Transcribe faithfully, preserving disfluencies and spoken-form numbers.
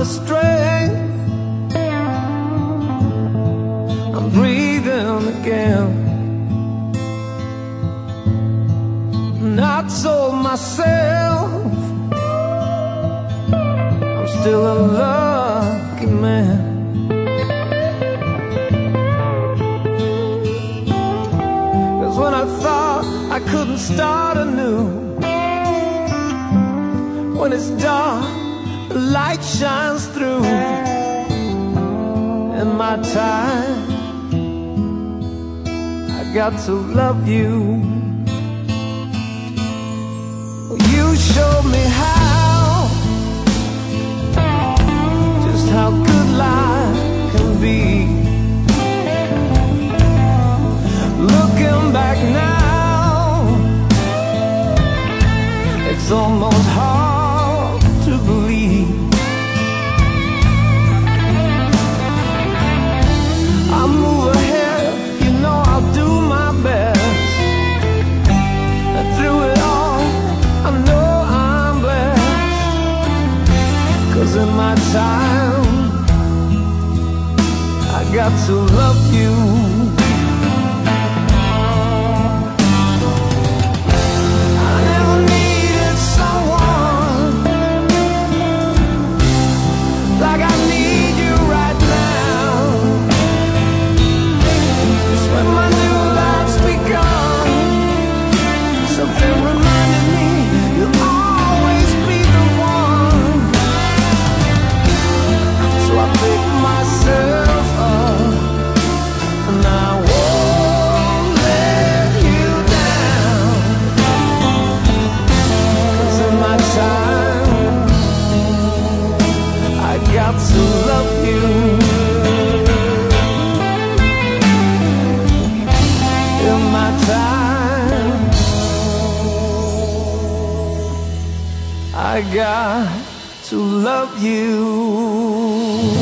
strength. I'm breathing again. Not sold myself. I'm still a lucky man. Cause when I thought I couldn't start anew, when it's dark, the light shines through. In my time, I got to love you. You showed me how, just how good life can be. Looking back now, it's almost hard to believe. I'll move ahead, you know I'll do my best. And through it all, I know I'm blessed. Cause in my time, I got to love you. I never needed someone like I need you right now. Just when my new life's begun, something reminded me you'll always be the one. So I pick myself up and I won't let you down. Cause in my time, I got to love you. In my time, I got to love you.